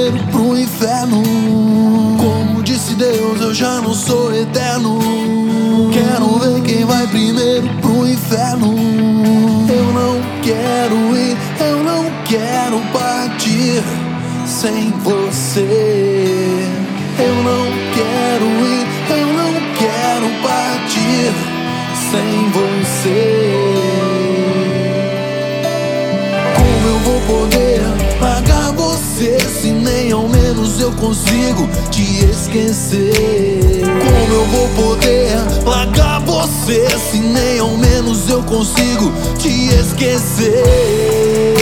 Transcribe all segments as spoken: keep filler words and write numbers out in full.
primeiro pro inferno. Como disse Deus, eu já não sou eterno. Quero ver quem vai primeiro pro inferno. Eu não quero ir, eu não quero partir sem você. Eu não quero ir, eu não quero partir sem você. Como eu vou poder pagar você se nem ao menos eu consigo te esquecer? Como eu vou poder pagar você se nem ao menos eu consigo te esquecer?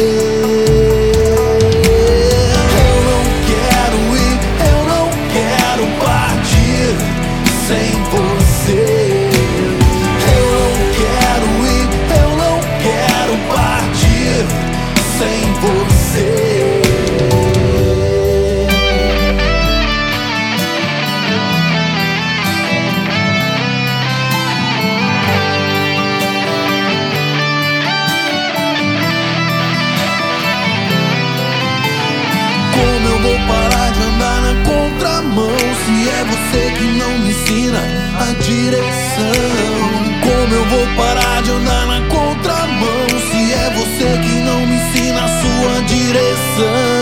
Sem você, eu não quero ir, eu não quero partir sem você. Como eu vou parar de andar na contramão se é você que não me ensina a direção? Como eu vou parar de andar na contramão se é você que não me ensina a sua direção?